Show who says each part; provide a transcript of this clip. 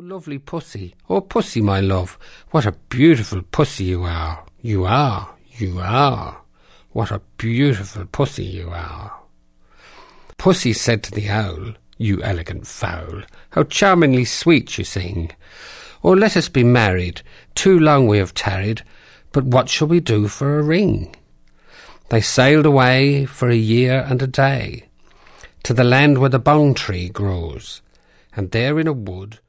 Speaker 1: lovely pussy, oh pussy, my love, what a beautiful pussy you are. You are, you are. What a beautiful pussy you are. Pussy said to the owl, you elegant fowl, how charmingly sweet you sing. Oh, let us be married, too long we have tarried, but what shall we do for a ring? They sailed away for a year and a day, to the land where the bong tree grows, and there in a wood